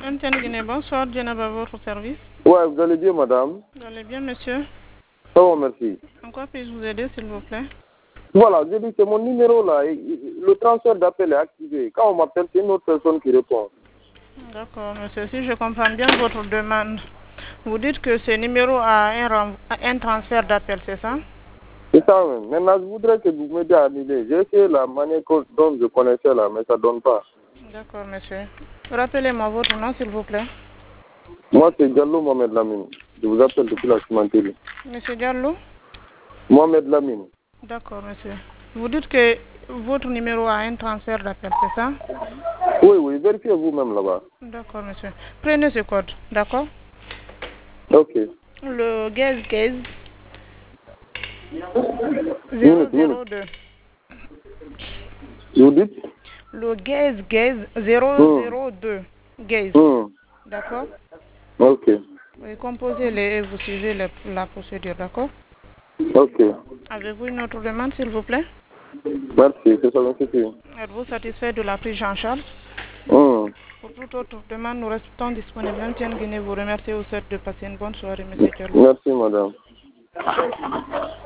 Antenne Guinée, bonsoir, Djenab à votre service. Ouais, vous allez bien, madame? Vous allez bien, monsieur? Ça va, merci. En quoi puis-je vous aider, s'il vous plaît? Voilà, je dis, c'est mon numéro là. Le transfert d'appel est activé. Quand on m'appelle, c'est une autre personne qui répond. D'accord, monsieur. Si je comprends bien votre demande, vous dites que ce numéro a un transfert d'appel, c'est ça? C'est ça même. Maintenant, je voudrais que vous m'aidiez à annuler. J'ai essayé la manière dont je connaissais là, mais ça ne donne pas. D'accord, monsieur. Rappelez-moi votre nom, s'il vous plaît. Moi, c'est Diallo Mohamed Lamine. Je vous appelle depuis la cimenterie. Monsieur Diallo? Mohamed Lamine. D'accord, monsieur. Vous dites que votre numéro a un transfert d'appel, c'est ça? Oui, vérifiez vous-même là-bas. D'accord, monsieur. Prenez ce code, d'accord? Ok. Le gaz 002. Vous dites? Le gaz 002. Gaz. D'accord? Ok. Oui, composez-les et vous suivez la procédure, d'accord? Ok. Avez-vous une autre demande, s'il vous plaît? Merci, c'est ça, merci. Êtes-vous satisfait de la prise en charge? Hum. Pour toute autre demande, nous restons disponibles. Antenne Guinée vous remercie et vous souhaite de passer une bonne soirée, monsieur Diallo. Merci, madame.